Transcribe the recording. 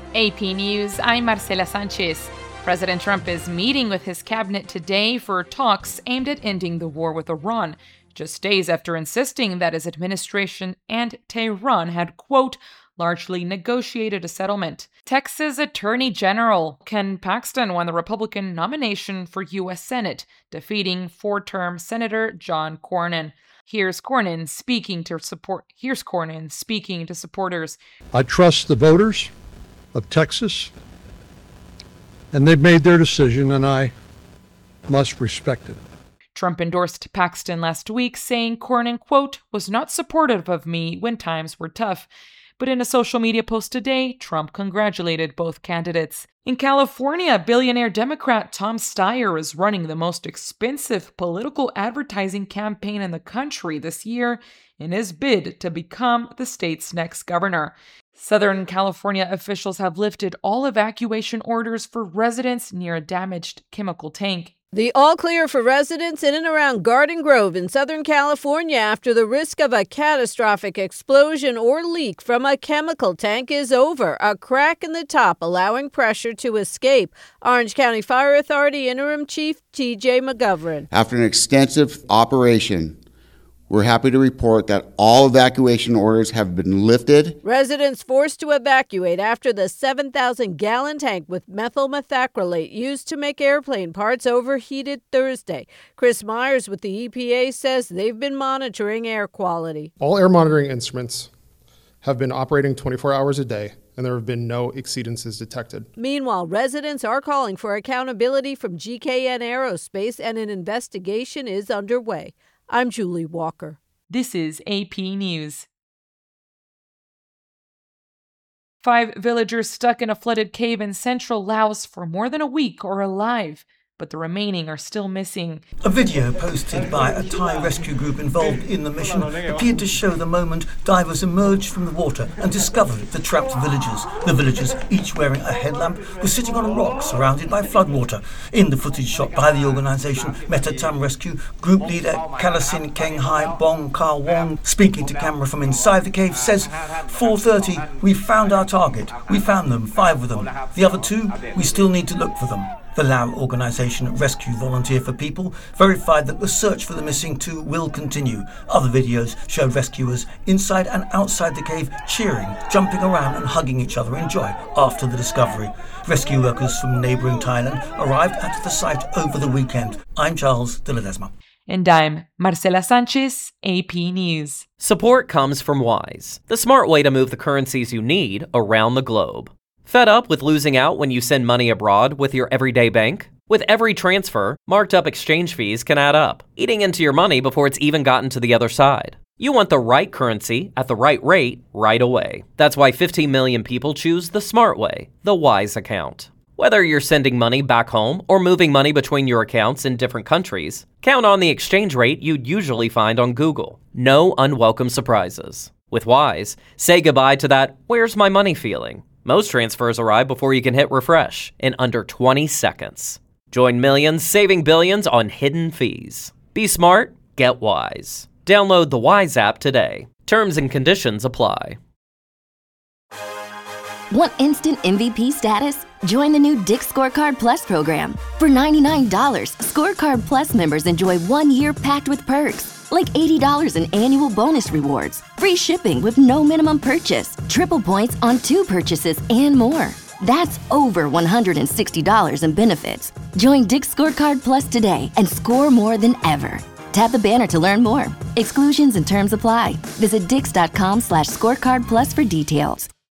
AP News, I'm Marcela Sanchez. President Trump is meeting with his cabinet today for talks aimed at ending the war with Iran, just days after insisting that his administration and Tehran had, quote, largely negotiated a settlement. Texas Attorney General Ken Paxton won the Republican nomination for U.S. Senate, defeating four-term Senator John Cornyn. Here's Cornyn speaking to supporters. I trust the voters of Texas, and they've made their decision, and I must respect it. Trump endorsed Paxton last week, saying Cornyn, quote, was not supportive of me when times were tough. But in a social media post today, Trump congratulated both candidates. In California, billionaire Democrat Tom Steyer is running the most expensive political advertising campaign in the country this year in his bid to become the state's next governor. Southern California officials have lifted all evacuation orders for residents near a damaged chemical tank. The all clear for residents in and around Garden Grove in Southern California after the risk of a catastrophic explosion or leak from a chemical tank is over. A crack in the top allowing pressure to escape. Orange County Fire Authority Interim Chief T.J. McGovern. After an extensive operation, we're happy to report that all evacuation orders have been lifted. Residents forced to evacuate after the 7,000-gallon tank with methyl methacrylate used to make airplane parts overheated Thursday. Chris Myers with the EPA says they've been monitoring air quality. All air monitoring instruments have been operating 24 hours a day, and there have been no exceedances detected. Meanwhile, residents are calling for accountability from GKN Aerospace, and an investigation is underway. I'm Julie Walker. This is AP News. 5 villagers stuck in a flooded cave in central Laos for more than a week are alive, but the remaining are still missing. A video posted by a Thai rescue group involved in the mission appeared to show the moment divers emerged from the water and discovered the trapped villagers. The villagers, each wearing a headlamp, were sitting on a rock surrounded by floodwater. In the footage shot by the organisation Metatam Rescue, group leader Kalasin Kenghai Bong Ka Wong, speaking to camera from inside the cave, says, 4:30, we found our target. We found them, 5 of them. The other 2, we still need to look for them. The Lao organisation Rescue Volunteer for People verified that the search for the missing 2 will continue. Other videos showed rescuers inside and outside the cave cheering, jumping around and hugging each other in joy after the discovery. Rescue workers from neighbouring Thailand arrived at the site over the weekend. I'm Charles de Ledesma. And I'm Marcela Sanchez, AP News. Support comes from Wise, the smart way to move the currencies you need around the globe. Fed up with losing out when you send money abroad with your everyday bank? With every transfer, marked up exchange fees can add up, eating into your money before it's even gotten to the other side. You want the right currency at the right rate right away. That's why 15 million people choose the smart way, the Wise account. Whether you're sending money back home or moving money between your accounts in different countries, count on the exchange rate you'd usually find on Google. No unwelcome surprises. With Wise, say goodbye to that "where's my money" feeling. Most transfers arrive before you can hit refresh in under 20 seconds. Join millions saving billions on hidden fees. Be smart, get Wise. Download the Wise app today. Terms and conditions apply. Want instant MVP status? Join the new Dick's Scorecard Plus program. For $99, Scorecard Plus members enjoy 1 year packed with perks, like $80 in annual bonus rewards, free shipping with no minimum purchase, triple points on 2 purchases, and more. That's over $160 in benefits. Join Dick's Scorecard Plus today and score more than ever. Tap the banner to learn more. Exclusions and terms apply. Visit dix.com/scorecardplus for details.